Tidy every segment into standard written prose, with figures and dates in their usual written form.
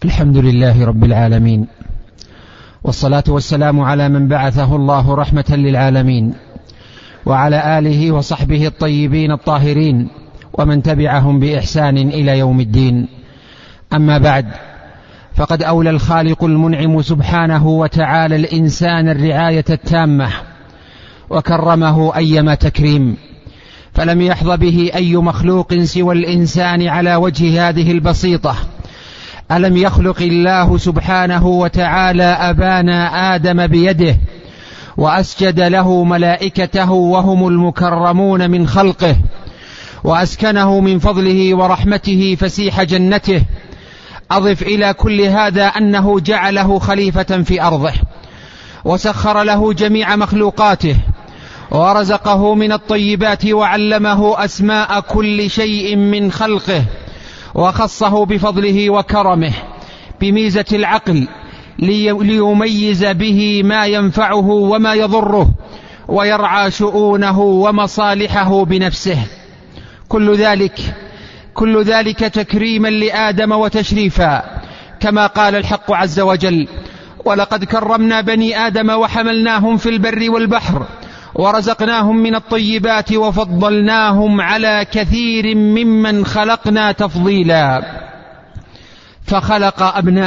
الحمد لله رب العالمين، والصلاة والسلام على من بعثه الله رحمة للعالمين، وعلى آله وصحبه الطيبين الطاهرين، ومن تبعهم بإحسان إلى يوم الدين. أما بعد، فقد أولى الخالق المنعم سبحانه وتعالى الإنسان الرعاية التامة، وكرمه أيما تكريم، فلم يحظ به أي مخلوق سوى الإنسان على وجه هذه البسيطة. ألم يخلق الله سبحانه وتعالى أبانا آدم بيده، وأسجد له ملائكته وهم المكرمون من خلقه، وأسكنه من فضله ورحمته فسيح جنته. أضف إلى كل هذا أنه جعله خليفة في أرضه، وسخر له جميع مخلوقاته، ورزقه من الطيبات، وعلمه أسماء كل شيء من خلقه، وخصه بفضله وكرمه بميزة العقل ليميز به ما ينفعه وما يضره، ويرعى شؤونه ومصالحه بنفسه. كل ذلك تكريما لآدم وتشريفا، كما قال الحق عز وجل: ولقد كرمنا بني آدم وحملناهم في البر والبحر ورزقناهم من الطيبات وفضلناهم على كثير ممن خلقنا تفضيلا. فخلق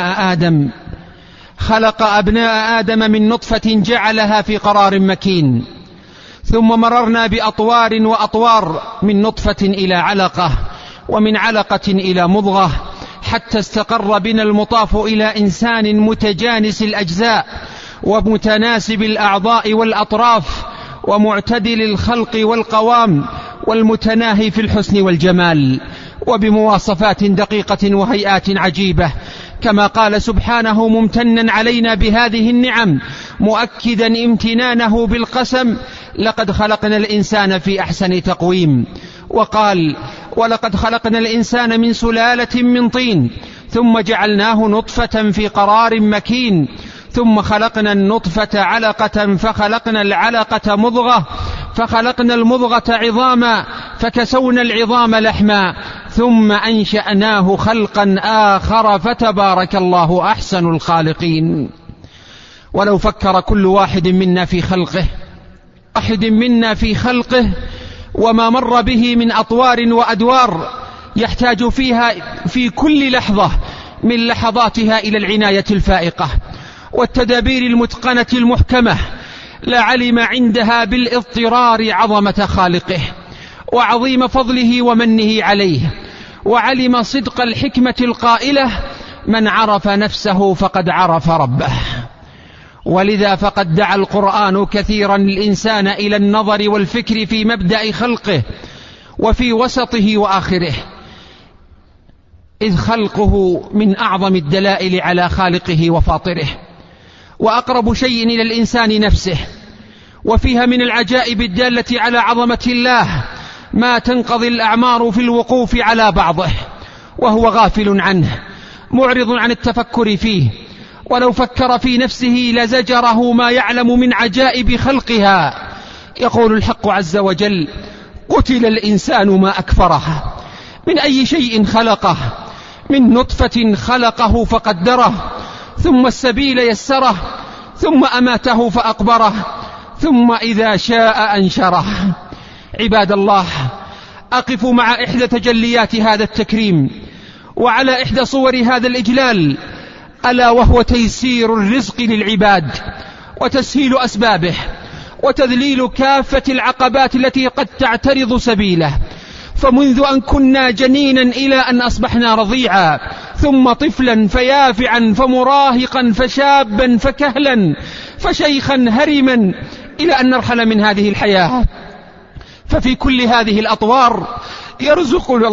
أبناء آدم من نطفة جعلها في قرار مكين، ثم مررنا بأطوار وأطوار من نطفة إلى علقة، ومن علقة إلى مضغة، حتى استقر بنا المطاف إلى إنسان متجانس الأجزاء، ومتناسب الأعضاء والأطراف، ومعتدل الخلق والقوام، والمتناهي في الحسن والجمال، وبمواصفات دقيقة وهيئات عجيبة، كما قال سبحانه ممتنا علينا بهذه النعم، مؤكدا امتنانه بالقسم: لقد خلقنا الإنسان في أحسن تقويم. وقال: ولقد خلقنا الإنسان من سلالة من طين، ثم جعلناه نطفة في قرار مكين، ثم خلقنا النطفة علقة، فخلقنا العلقة مضغة، فخلقنا المضغة عظاما، فكسونا العظام لحما، ثم أنشأناه خلقا آخر، فتبارك الله أحسن الخالقين. ولو فكر كل واحد منا في خلقه وما مر به من أطوار وأدوار يحتاج فيها في كل لحظة من لحظاتها إلى العناية الفائقة والتدابير المتقنة المحكمة، لعلم عندها بالاضطرار عظمة خالقه وعظيم فضله ومنه عليه، وعلم صدق الحكمة القائلة: من عرف نفسه فقد عرف ربه. ولذا فقد دعا القرآن كثيرا الإنسان إلى النظر والفكر في مبدأ خلقه وفي وسطه وآخره، إذ خلقه من أعظم الدلائل على خالقه وفاطره، وأقرب شيء إلى الإنسان نفسه، وفيها من العجائب الدالة على عظمة الله ما تنقضي الأعمار في الوقوف على بعضه وهو غافل عنه، معرض عن التفكر فيه. ولو فكر في نفسه لزجره ما يعلم من عجائب خلقها. يقول الحق عز وجل: قتل الإنسان ما أكفره، من أي شيء خلقه، من نطفة خلقه فقدره، ثم السبيل يسره، ثم أماته فأقبره، ثم إذا شاء أنشره. عباد الله، أقف مع إحدى تجليات هذا التكريم، وعلى إحدى صور هذا الإجلال، ألا وهو تيسير الرزق للعباد، وتسهيل أسبابه، وتذليل كافة العقبات التي قد تعترض سبيله. فمنذ أن كنا جنينا إلى أن أصبحنا رضيعا، ثم طفلا فيافعا، فمراهقا، فشابا، فكهلا، فشيخا هرما، إلى أن نرحل من هذه الحياة. ففي كل هذه الأطوار يرزقنا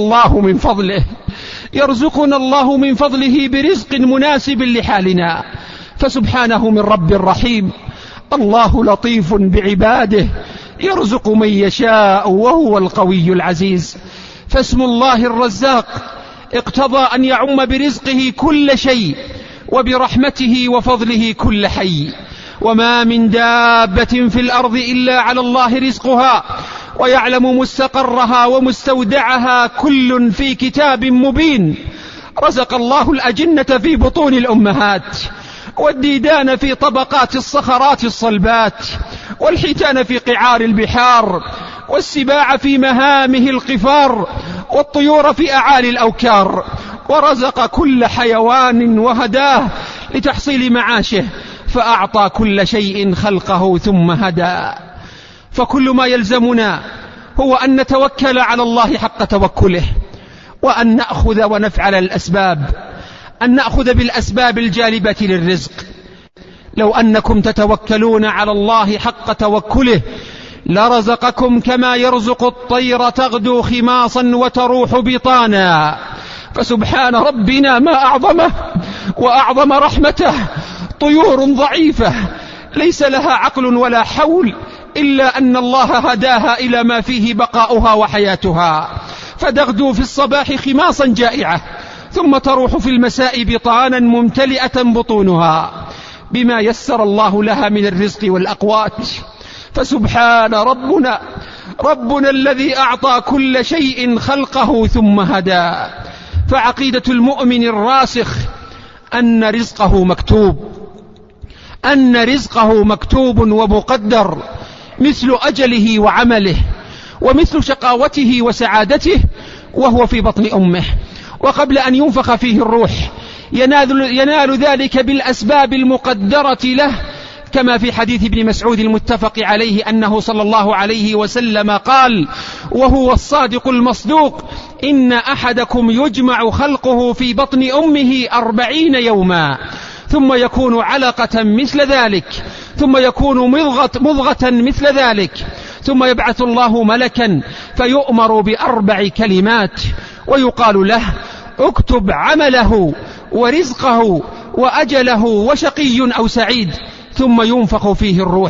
الله من فضله برزق مناسب لحالنا، فسبحانه من رب رحيم. الله لطيف بعباده، يرزق من يشاء وهو القوي العزيز. فاسم الله الرزاق اقتضى أن يعم برزقه كل شيء، وبرحمته وفضله كل حي. وما من دابة في الأرض إلا على الله رزقها، ويعلم مستقرها ومستودعها، كل في كتاب مبين. رزق الله الأجنة في بطون الأمهات، والديدان في طبقات الصخرات الصلبات، والحيتان في قعار البحار، والسباع في مهامه القفار، والطيور في أعالي الأوكار، ورزق كل حيوان وهداه لتحصيل معاشه، فأعطى كل شيء خلقه ثم هدى. فكل ما يلزمنا هو أن نتوكل على الله حق توكله، وأن نأخذ ونفعل الأسباب، أن نأخذ بالأسباب الجالبة للرزق. لو أنكم تتوكلون على الله حق توكله لرزقكم كما يرزق الطير تغدو خماصا وتروح بطانا. فسبحان ربنا ما أعظمه وأعظم رحمته. طيور ضعيفة ليس لها عقل ولا حول إلا أن الله هداها إلى ما فيه بقاؤها وحياتها، فتغدو في الصباح خماصا جائعة، ثم تروح في المساء بطانا ممتلئة بطونها بما يسر الله لها من الرزق والأقوات. فسبحان ربنا الذي أعطى كل شيء خلقه ثم هدى. فعقيدة المؤمن الراسخ أن رزقه مكتوب ومقدر، مثل أجله وعمله، ومثل شقاوته وسعادته وهو في بطن أمه، وقبل أن ينفخ فيه الروح ينال ذلك بالأسباب المقدرة له، كما في حديث ابن مسعود المتفق عليه أنه صلى الله عليه وسلم قال وهو الصادق المصدوق: إن أحدكم يجمع خلقه في بطن أمه 40 يوما، ثم يكون علقة مثل ذلك، ثم يكون مضغة مثل ذلك، ثم يبعث الله ملكا فيؤمر ب4 كلمات، ويقال له: اكتب عمله ورزقه وأجله وشقي أو سعيد، ثم ينفخ فيه الروح.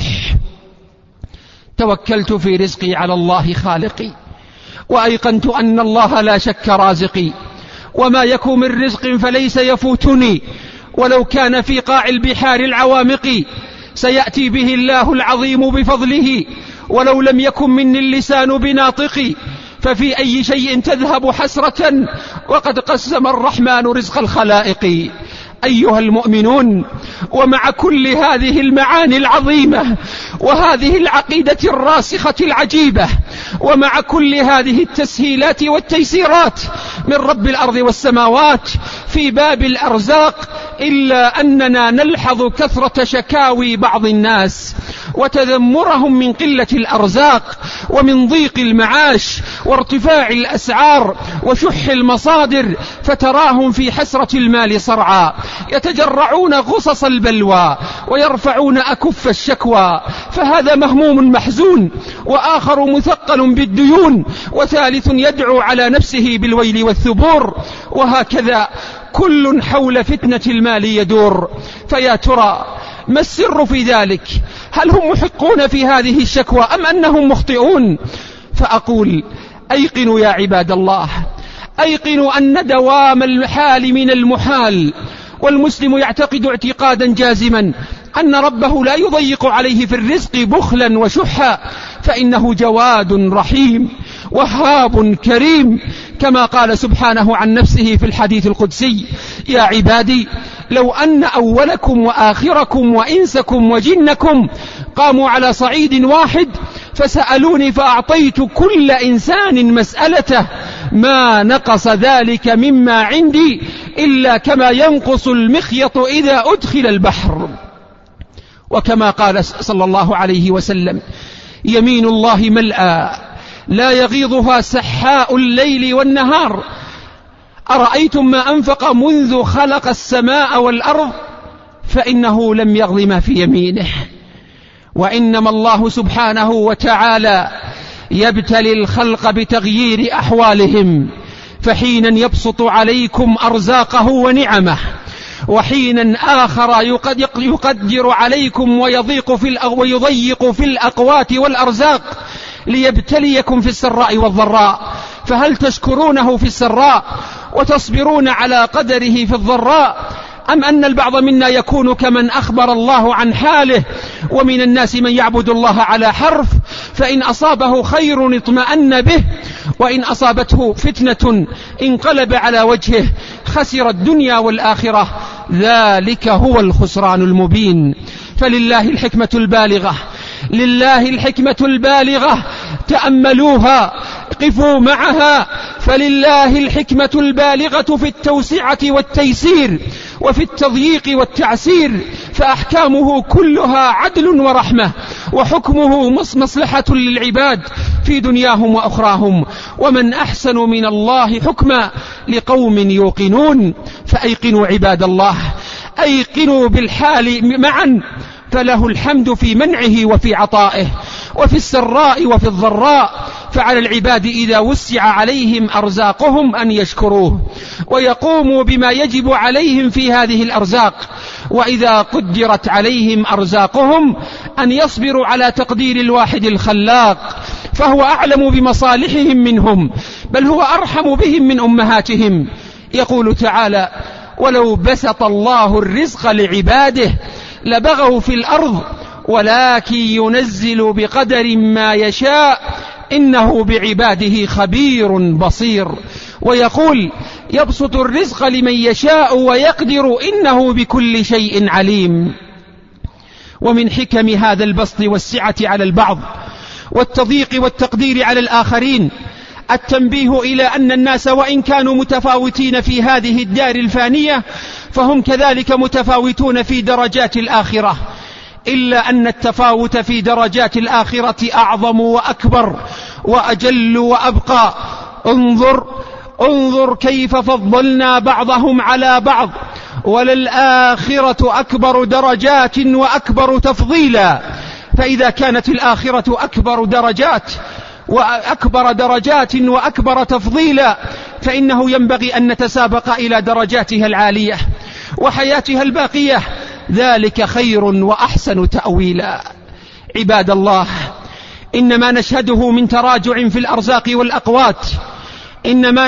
توكلت في رزقي على الله خالقي، وأيقنت أن الله لا شك رازقي، وما يكون من رزق فليس يفوتني، ولو كان في قاع البحار العوامق سيأتي به الله العظيم بفضله، ولو لم يكن مني اللسان بناطقي، ففي أي شيء تذهب حسرة وقد قسم الرحمن رزق الخلائق. أيها المؤمنون، ومع كل هذه المعاني العظيمة وهذه العقيدة الراسخة العجيبة، ومع كل هذه التسهيلات والتيسيرات من رب الأرض والسماوات في باب الأرزاق، إلا أننا نلحظ كثرة شكاوي بعض الناس وتذمرهم من قلة الأرزاق ومن ضيق المعاش وارتفاع الأسعار وشح المصادر، فتراهم في حسرة المال صرعى يتجرعون غصص البلوى ويرفعون أكف الشكوى. فهذا مهموم محزون، وآخر مثقل بالديون، وثالث يدعو على نفسه بالويل والثبور، وهكذا كل حول فتنة المال يدور. فيا ترى ما السر في ذلك؟ هل هم محقون في هذه الشكوى أم أنهم مخطئون؟ فأقول: أيقنوا يا عباد الله، أيقنوا أن دوام الحال من المحال، والمسلم يعتقد اعتقادا جازما أن ربه لا يضيق عليه في الرزق بخلا وشحا، فإنه جواد رحيم وهاب كريم، كما قال سبحانه عن نفسه في الحديث القدسي: يا عبادي لو أن أولكم وآخركم وإنسكم وجنكم قاموا على صعيد واحد فسألوني فأعطيت كل إنسان مسألته ما نقص ذلك مما عندي إلا كما ينقص المخيط إذا أدخل البحر. وكما قال صلى الله عليه وسلم: يمين الله ملأى لا يغيضها سحاء الليل والنهار، أرأيتم ما أنفق منذ خلق السماء والأرض فإنه لم يغض ما في يمينه. وإنما الله سبحانه وتعالى يبتلي الخلق بتغيير أحوالهم، فحينا يبسط عليكم أرزاقه ونعمه، وحينا آخر يقدر عليكم ويضيق في الأقوات والأرزاق ليبتليكم في السراء والضراء. فهل تشكرونه في السراء وتصبرون على قدره في الضراء، أم أن البعض منا يكون كمن أخبر الله عن حاله: ومن الناس من يعبد الله على حرف فإن أصابه خير اطمأن به، وإن أصابته فتنة انقلب على وجهه، خسر الدنيا والآخرة، ذلك هو الخسران المبين. فلله الحكمة البالغة، لله الحكمة البالغة، تأملوها، قفوا معها، فلله الحكمة البالغة في التوسعة والتيسير وفي التضييق والتعسير، فأحكامه كلها عدل ورحمة، وحكمه مصلحة للعباد في دنياهم وأخراهم. ومن أحسن من الله حكما لقوم يوقنون. فأيقنوا عباد الله، أيقنوا بالحال معا، فله الحمد في منعه وفي عطائه، وفي السراء وفي الضراء. فعلى العباد إذا وسع عليهم أرزاقهم أن يشكروه ويقوموا بما يجب عليهم في هذه الأرزاق، وإذا قدرت عليهم أرزاقهم أن يصبروا على تقدير الواحد الخلاق، فهو أعلم بمصالحهم منهم، بل هو أرحم بهم من أمهاتهم. يقول تعالى: ولو بسط الله الرزق لعباده لبغوا في الأرض ولكن ينزل بقدر ما يشاء إنه بعباده خبير بصير. ويقول: يبسط الرزق لمن يشاء ويقدر إنه بكل شيء عليم. ومن حكم هذا البسط والسعة على البعض والتضييق والتقدير على الآخرين التنبيه إلى أن الناس وإن كانوا متفاوتين في هذه الدار الفانية فهم كذلك متفاوتون في درجات الآخرة، إلا أن التفاوت في درجات الآخرة أعظم وأكبر وأجل وأبقى. انظر كيف فضلنا بعضهم على بعض، وللآخرة أكبر درجات وأكبر تفضيلا. فإذا كانت الآخرة أكبر درجات وأكبر تفضيلا، فإنه ينبغي أن نتسابق إلى درجاتها العالية وحياتها الباقية، ذلك خير وأحسن تأويلا. عباد الله، إنما نشهده من تراجع في الأرزاق والأقوات، إنما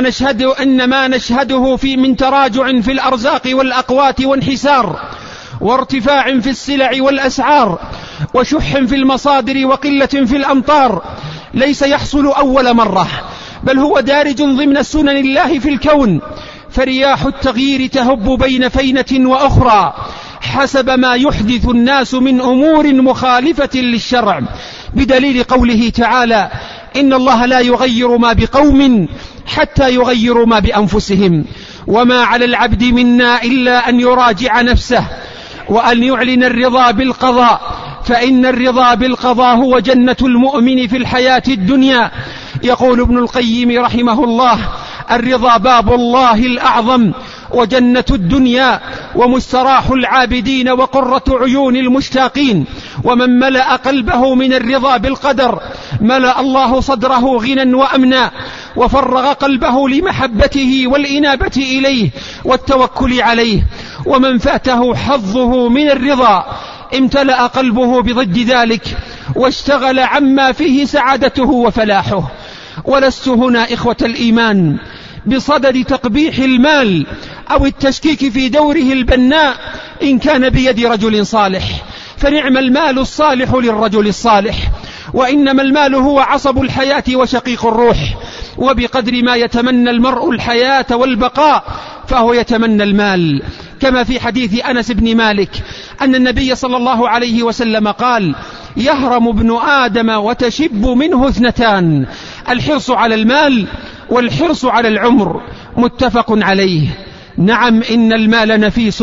نشهده من تراجع في الأرزاق والأقوات وانحسار وارتفاع في السلع والأسعار وشح في المصادر وقلة في الأمطار، ليس يحصل أول مرة، بل هو دارج ضمن سنن الله في الكون. فرياح التغيير تهب بين فينة وأخرى حسب ما يحدث الناس من أمور مخالفة للشرع، بدليل قوله تعالى: إن الله لا يغير ما بقوم حتى يغيروا ما بأنفسهم. وما على العبد منا إلا أن يراجع نفسه وأن يعلن الرضا بالقضاء، فإن الرضا بالقضاء هو جنة المؤمن في الحياة الدنيا. يقول ابن القيم رحمه الله: الرضا باب الله الأعظم وجنة الدنيا ومستراح العابدين وقرة عيون المشتاقين. ومن ملأ قلبه من الرضا بالقدر ملأ الله صدره غنى وأمنا، وفرغ قلبه لمحبته والإنابة إليه والتوكل عليه. ومن فاته حظه من الرضا امتلأ قلبه بضد ذلك واشتغل عما فيه سعادته وفلاحه. ولست هنا إخوة الإيمان بصدد تقبيح المال أو التشكيك في دوره البناء إن كان بيد رجل صالح، فنعم المال الصالح للرجل الصالح، وإنما المال هو عصب الحياة وشقيق الروح، وبقدر ما يتمنى المرء الحياة والبقاء فهو يتمنى المال. كما في حديث أنس بن مالك أن النبي صلى الله عليه وسلم قال: يهرم ابن آدم وتشب منه اثنتان: الحرص على المال والحرص على العمر. متفق عليه. نعم، إن المال نفيس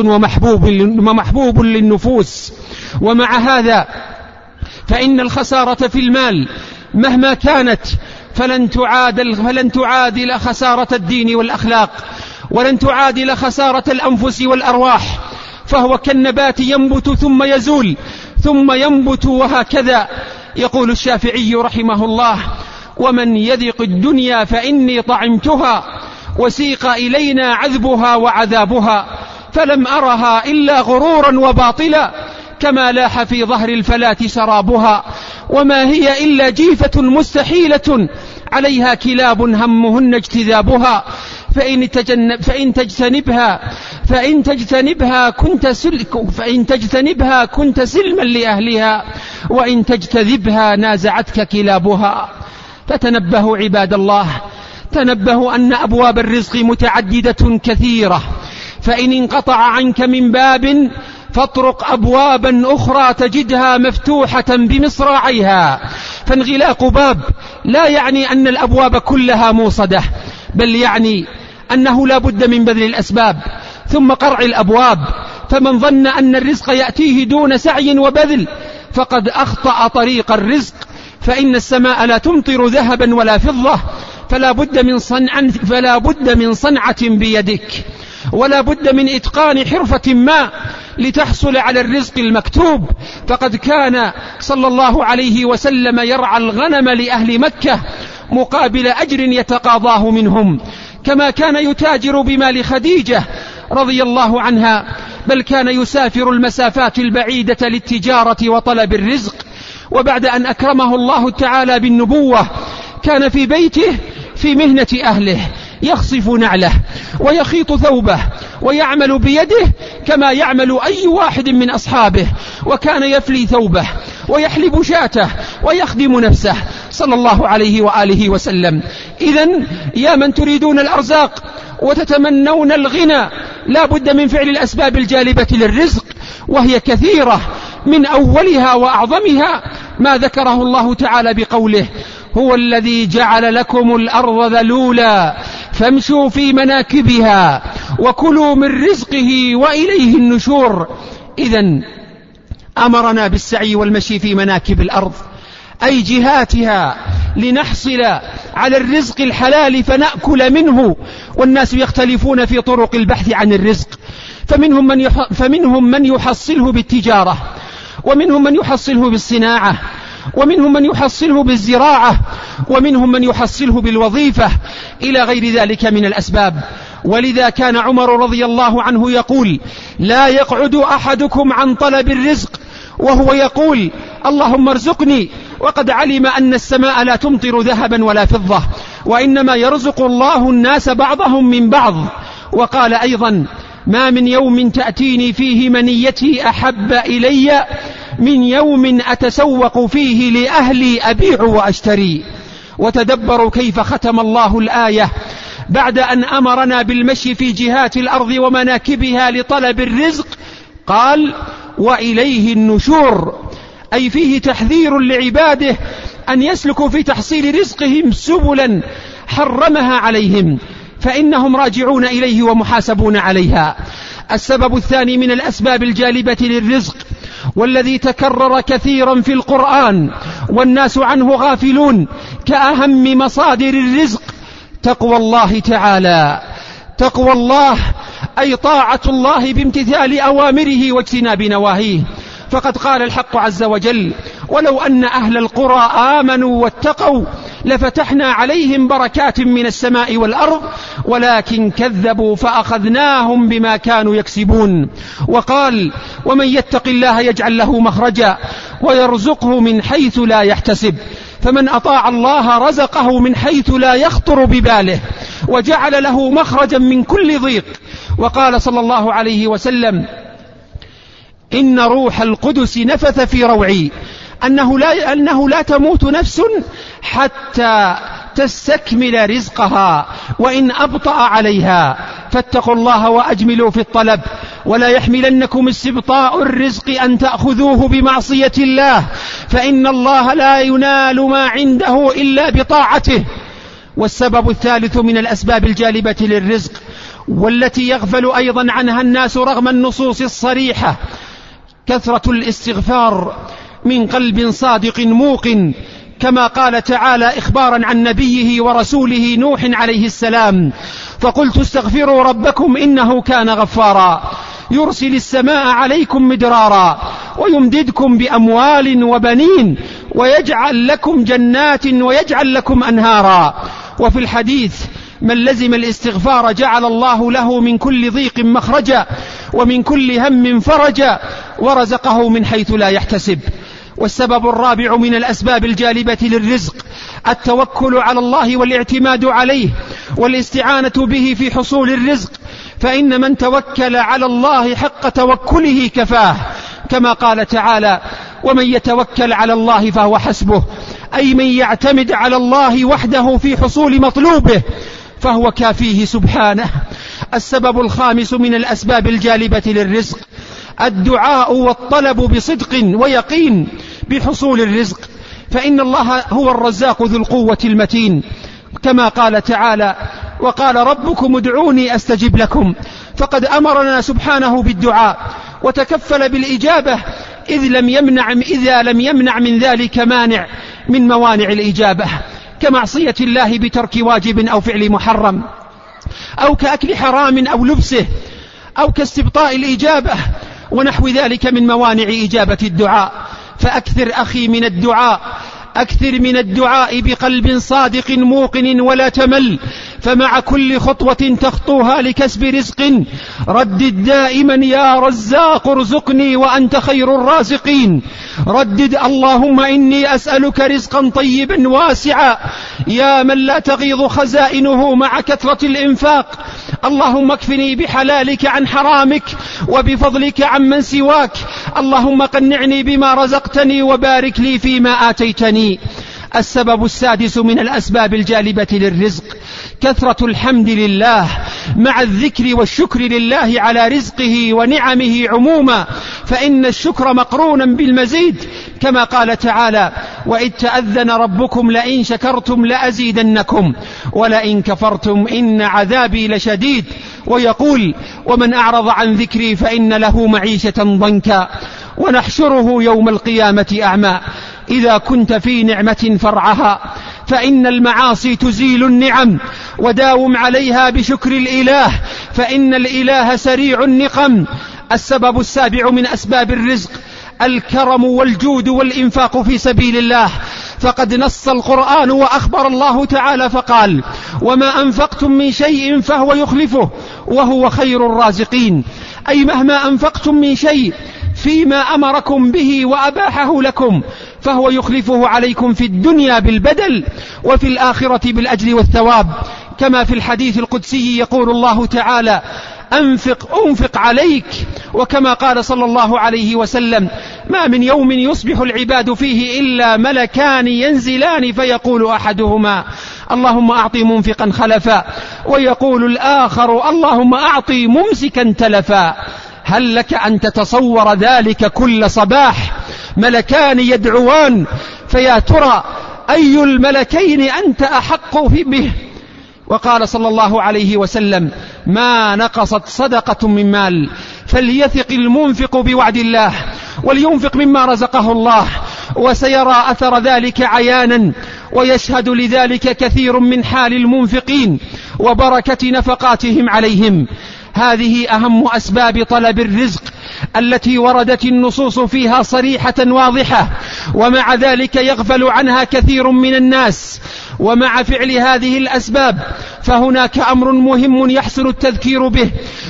ومحبوب للنفوس، ومع هذا فإن الخسارة في المال مهما كانت فلن تعادل خسارة الدين والأخلاق، ولن تعادل خسارة الأنفس والأرواح، فهو كالنبات ينبت ثم يزول ثم ينبت وهكذا. يقول الشافعي رحمه الله: ومن يذق الدنيا فإني طعمتها وسيق إلينا عذبها وعذابها، فلم أرها إلا غرورا وباطلا، كما لاح في ظهر الفلاة شرابها، وما هي إلا جيفة مستحيلة عليها كلاب همهن اجتذابها، فإن تجتنبها كنت سلما لأهلها، وإن تجتذبها نازعتك كلابها. فتنبهوا عباد الله، تنبهوا أن أبواب الرزق متعددة كثيرة، فإن انقطع عنك من باب فاطرق أبوابا أخرى تجدها مفتوحة بمصراعيها. فانغلاق باب لا يعني أن الأبواب كلها موصدة، بل يعني أنه لا بد من بذل الأسباب ثم قرع الأبواب. فمن ظن أن الرزق يأتيه دون سعي وبذل فقد أخطأ طريق الرزق، فإن السماء لا تمطر ذهبا ولا فضة، فلا بد من صنعة بيدك، ولا بد من إتقان حرفة ما لتحصل على الرزق المكتوب. فقد كان صلى الله عليه وسلم يرعى الغنم لأهل مكة مقابل أجر يتقاضاه منهم، كما كان يتاجر بمال خديجة رضي الله عنها، بل كان يسافر المسافات البعيدة للتجارة وطلب الرزق. وبعد أن أكرمه الله تعالى بالنبوة كان في بيته في مهنة أهله، يخصف نعله ويخيط ثوبه ويعمل بيده كما يعمل أي واحد من أصحابه، وكان يفلي ثوبه ويحلب شاته ويخدم نفسه صلى الله عليه وآله وسلم. إذن يا من تريدون الأرزاق وتتمنون الغنى لا بد من فعل الأسباب الجالبة للرزق، وهي كثيرة، من أولها وأعظمها ما ذكره الله تعالى بقوله: هو الذي جعل لكم الأرض ذلولا فامشوا في مناكبها وكلوا من رزقه وإليه النشور. إذن أمرنا بالسعي والمشي في مناكب الأرض، أي جهاتها، لنحصل على الرزق الحلال فنأكل منه. والناس يختلفون في طرق البحث عن الرزق، فمنهم من يحصله بالتجارة، ومنهم من يحصله بالصناعة، ومنهم من يحصله بالزراعة، ومنهم من يحصله بالوظيفة، إلى غير ذلك من الأسباب. ولذا كان عمر رضي الله عنه يقول: لا يقعد أحدكم عن طلب الرزق وهو يقول: اللهم ارزقني، وقد علم أن السماء لا تمطر ذهبا ولا فضة، وإنما يرزق الله الناس بعضهم من بعض. وقال أيضا: ما من يوم تأتيني فيه منيتي أحب إلي من يوم أتسوق فيه لأهلي أبيع وأشتري. وتدبروا كيف ختم الله الآية بعد أن أمرنا بالمشي في جهات الأرض ومناكبها لطلب الرزق، قال: وإليه النشور، أي فيه تحذير لعباده أن يسلكوا في تحصيل رزقهم سبلا حرمها عليهم، فإنهم راجعون إليه ومحاسبون عليها. السبب الثاني من الأسباب الجالبة للرزق، والذي تكرر كثيرا في القرآن والناس عنه غافلون كأهم مصادر الرزق، تقوى الله تعالى. تقوى الله أي طاعة الله بامتثال أوامره واجتناب نواهيه. فقد قال الحق عز وجل: ولو أن أهل القرى آمنوا واتقوا لفتحنا عليهم بركات من السماء والأرض ولكن كذبوا فأخذناهم بما كانوا يكسبون. وقال: ومن يتق الله يجعل له مخرجا ويرزقه من حيث لا يحتسب. فمن أطاع الله رزقه من حيث لا يخطر بباله وجعل له مخرجا من كل ضيق. وقال صلى الله عليه وسلم: إن روح القدس نفث في روعي أنه لا تموت نفس حتى تستكمل رزقها وإن أبطأ عليها، فاتقوا الله وأجملوا في الطلب، ولا يحملنكم استبطاء الرزق أن تأخذوه بمعصية الله، فإن الله لا ينال ما عنده إلا بطاعته. والسبب الثالث من الأسباب الجالبة للرزق، والتي يغفل أيضا عنها الناس رغم النصوص الصريحة، كثرة الاستغفار من قلب صادق موقن، كما قال تعالى إخبارا عن نبيه ورسوله نوح عليه السلام: فقلت استغفروا ربكم إنه كان غفارا يرسل السماء عليكم مدرارا ويمددكم بأموال وبنين ويجعل لكم جنات ويجعل لكم أنهارا. وفي الحديث: من لزم الاستغفار جعل الله له من كل ضيق مخرجا ومن كل هم فرجا ورزقه من حيث لا يحتسب. والسبب الرابع من الأسباب الجالبة للرزق التوكل على الله والاعتماد عليه والاستعانة به في حصول الرزق، فإن من توكل على الله حق توكله كفاه، كما قال تعالى: ومن يتوكل على الله فهو حسبه، أي من يعتمد على الله وحده في حصول مطلوبه فهو كافيه سبحانه. السبب الخامس من الأسباب الجالبة للرزق الدعاء والطلب بصدق ويقين بحصول الرزق، فإن الله هو الرزاق ذو القوة المتين، كما قال تعالى: وقال ربكم ادعوني أستجب لكم. فقد أمرنا سبحانه بالدعاء وتكفل بالإجابة إذا لم يمنع من ذلك مانع من موانع الإجابة، كمعصية الله بترك واجب أو فعل محرم، أو كأكل حرام أو لبسه، أو كاستبطاء الإجابة ونحو ذلك من موانع إجابة الدعاء. فأكثر أخي من الدعاء، أكثر من الدعاء بقلب صادق موقن ولا تمل، فمع كل خطوة تخطوها لكسب رزق ردد دائما: يا رزاق ارزقني وأنت خير الرازقين. ردد: اللهم إني أسألك رزقا طيبا واسعا يا من لا تغيض خزائنه مع كثرة الإنفاق. اللهم اكفني بحلالك عن حرامك وبفضلك عمن سواك. اللهم قنعني بما رزقتني وبارك لي فيما آتيتني. السبب السادس من الأسباب الجالبة للرزق كثرة الحمد لله مع الذكر والشكر لله على رزقه ونعمه عموما، فإن الشكر مقرونا بالمزيد، كما قال تعالى: وإذ تأذن ربكم لئن شكرتم لأزيدنكم ولئن كفرتم إن عذابي لشديد. ويقول: ومن أعرض عن ذكري فإن له معيشة ضنكا ونحشره يوم القيامة أعمى. إذا كنت في نعمة فرعها، فإن المعاصي تزيل النعم، وداوم عليها بشكر الإله، فإن الإله سريع النقم. السبب السابع من أسباب الرزق الكرم والجود والإنفاق في سبيل الله، فقد نص القرآن وأخبر الله تعالى فقال: وما أنفقتم من شيء فهو يخلفه وهو خير الرازقين. أي مهما أنفقتم من شيء فيما أمركم به وأباحه لكم فهو يخلفه عليكم في الدنيا بالبدل وفي الآخرة بالأجر والثواب، كما في الحديث القدسي يقول الله تعالى: أنفق عليك. وكما قال صلى الله عليه وسلم: ما من يوم يصبح العباد فيه إلا ملكان ينزلان فيقول أحدهما: اللهم أعطي منفقا خلفا، ويقول الآخر: اللهم أعطي ممسكا تلفا. هل لك أن تتصور ذلك كل صباح ملكان يدعوان، فيا ترى أي الملكين أنت أحق به؟ وقال صلى الله عليه وسلم: ما نقصت صدقة من مال، فليثق المنفق بوعد الله ولينفق مما رزقه الله، وسيرى أثر ذلك عيانا، ويشهد لذلك كثير من حال المنفقين وبركة نفقاتهم عليهم. هذه أهم أسباب طلب الرزق التي وردت النصوص فيها صريحة واضحة، ومع ذلك يغفل عنها كثير من الناس. ومع فعل هذه الأسباب فهناك أمر مهم يحسن التذكير به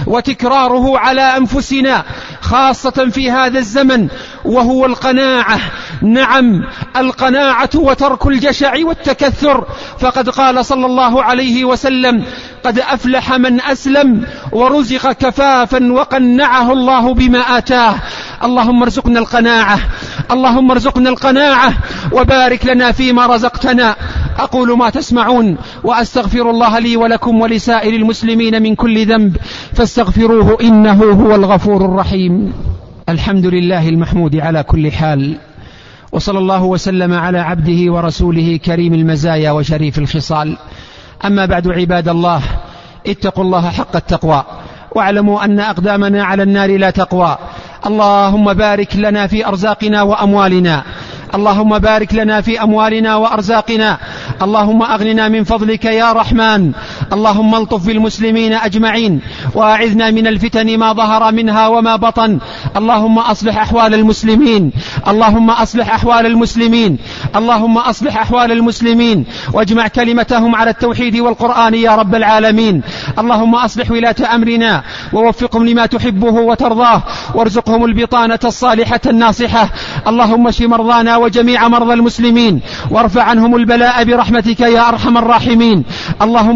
وتكراره على أنفسنا خاصة في هذا الزمن، وهو القناعة. نعم، القناعة وترك الجشع والتكثر. فقد قال صلى الله عليه وسلم: قد أفلح من أسلم ورزق كفافا وقنعه الله بما آتاه. اللهم ارزقنا القناعة، اللهم ارزقنا القناعة وبارك لنا فيما رزقتنا. أقول ما تسمعون وأستغفر الله لي ولكم ولسائر المسلمين من كل ذنب فاستغفروه إنه هو الغفور الرحيم. الحمد لله المحمود على كل حال، وصلى الله وسلم على عبده ورسوله كريم المزايا وشريف الخصال. أما بعد، عباد الله، اتقوا الله حق التقوى، واعلموا أن أقدامنا على النار لا تقوى. اللهم بارك لنا في أرزاقنا وأموالنا، اللهم بارك لنا في أموالنا وأرزاقنا. اللهم أغننا من فضلك يا رحمن. اللهم الطف بالمسلمين أجمعين، وأعذنا من الفتن ما ظهر منها وما بطن. اللهم أصلح أحوال المسلمين، اللهم أصلح أحوال المسلمين، اللهم أصلح أحوال المسلمين، واجمع كلمتهم على التوحيد والقرآن يا رب العالمين. اللهم أصلح ولاة أمرنا ووفقهم لما تحبه وترضاه، وارزقهم البطانة الصالحة الناصحة. اللهم اشف مرضانا وجميع مرضى المسلمين، وارفع عنهم البلاء برحمتك يا أرحم الراحمين. اللهم أنت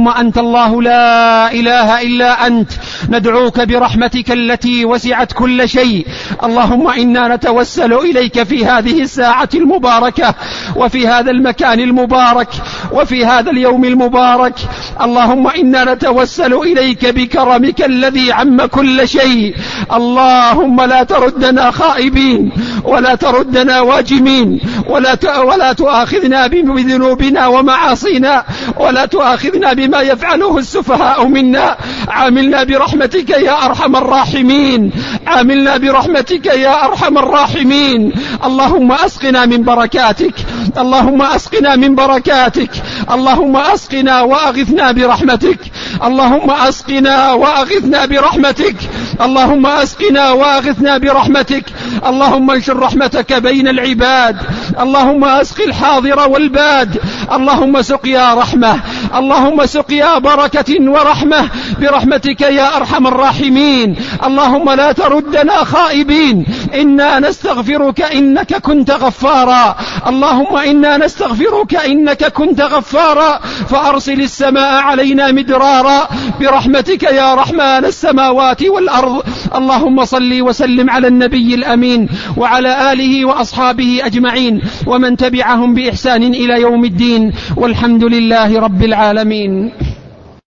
الله لا إله إلا أنت ندعوك برحمتك التي وسعت كل شيء. اللهم إنا نتوسل إليك في هذه الساعة المباركة وفي هذا المكان المبارك وفي هذا اليوم المبارك. اللهم إنا نتوسل إليك بكرمك الذي عم كل شيء. اللهم لا تردنا خائبين ولا تردنا واجمين ولا تؤاخذنا بذنوبنا ومعاصينا ولا تؤاخذنا بما يفعله السفهاء منا. عاملنا برحمتك يا أرحم الراحمين. عاملنا برحمتك يا أرحم الراحمين. اللهم أسقنا من بركاتك. اللهم أسقنا من بركاتك. اللهم أسقنا وأغثنا برحمتك. اللهم أسقنا وأغثنا برحمتك. اللهم أسقنا وأغثنا برحمتك. اللهم انشر رحمتك بين العباد. اللهم أسق الحاضر والباد. اللهم سقيا رحمة. اللهم سقيا بركة ورحمة برحمتك يا أرحم الراحمين. اللهم لا تردنا خائبين. إنا نستغفرك إنك كنت غفارا. اللهم إنا نستغفرك إنك كنت غفارا فأرسل السماء علينا مدرارا برحمتك يا رحمن السماوات والأرض. اللهم صل وسلم على النبي الأمين وعلى آله وأصحابه أجمعين ومن تبعهم بإحسان إلى يوم الدين والحمد لله رب العالمين.